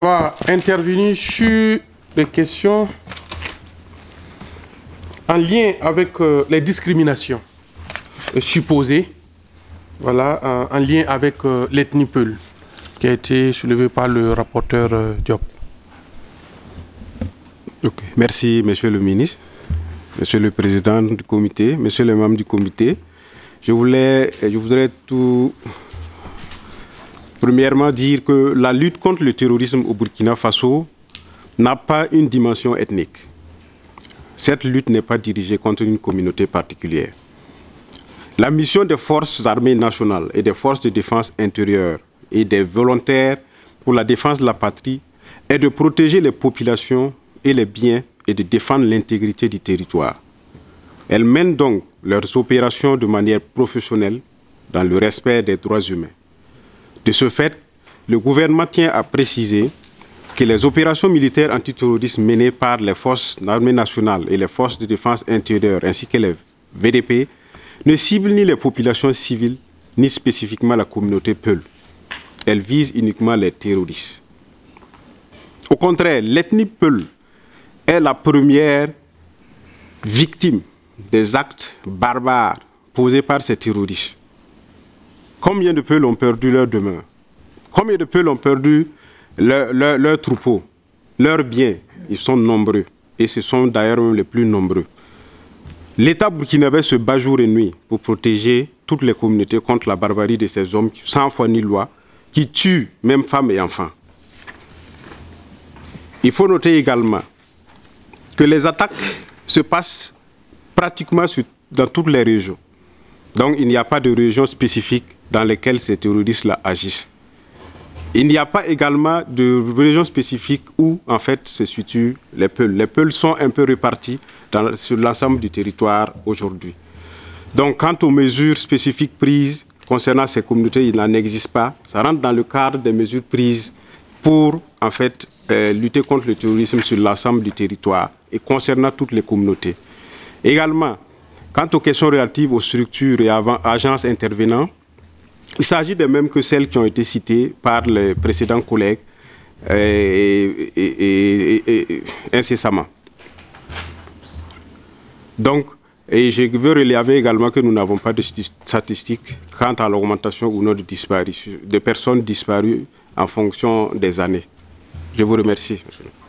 va intervenir sur les questions en lien avec les discriminations supposées, voilà, en lien avec l'ethnie Peul, qui a été soulevée par le rapporteur Diop. Okay. Merci, Monsieur le ministre, Monsieur le Président du comité, Monsieur le membre du comité. Je voudrais tout premièrement dire que la lutte contre le terrorisme au Burkina Faso n'a pas une dimension ethnique. Cette lutte n'est pas dirigée contre une communauté particulière. La mission des forces armées nationales et des forces de défense intérieure et des volontaires pour la défense de la patrie est de protéger les populations et les biens et de défendre l'intégrité du territoire. Elles mènent donc leurs opérations de manière professionnelle dans le respect des droits humains. De ce fait, le gouvernement tient à préciser que les opérations militaires antiterroristes menées par les forces armées nationales et les forces de défense intérieure ainsi que les VDP ne ciblent ni les populations civiles ni spécifiquement la communauté Peul. Elles visent uniquement les terroristes. Au contraire, l'ethnie Peul est la première victime des actes barbares posés par ces terroristes. Combien de Peuls ont perdu leur demeure? Combien de Peuls ont perdu leur troupeau, leurs biens? Ils sont nombreux et ce sont d'ailleurs même les plus nombreux. L'État burkinabé se bat jour et nuit pour protéger toutes les communautés contre la barbarie de ces hommes sans foi ni loi qui tuent même femmes et enfants. Il faut noter également que les attaques se passent pratiquement dans toutes les régions. Donc il n'y a pas de région spécifique dans lesquelles ces terroristes-là agissent. Il n'y a pas également de région spécifique où en fait se situent les Peuls. Les Peuls sont un peu répartis sur l'ensemble du territoire aujourd'hui. Donc quant aux mesures spécifiques prises concernant ces communautés, il n'en existe pas. Ça rentre dans le cadre des mesures prises pour en fait lutter contre le terrorisme sur l'ensemble du territoire et concernant toutes les communautés. Également, quant aux questions relatives aux structures et agences intervenant, il s'agit des mêmes que celles qui ont été citées par les précédents collègues incessamment. Donc, et je veux relever également que nous n'avons pas de statistiques quant à l'augmentation ou non de personnes disparues en fonction des années. Je vous remercie.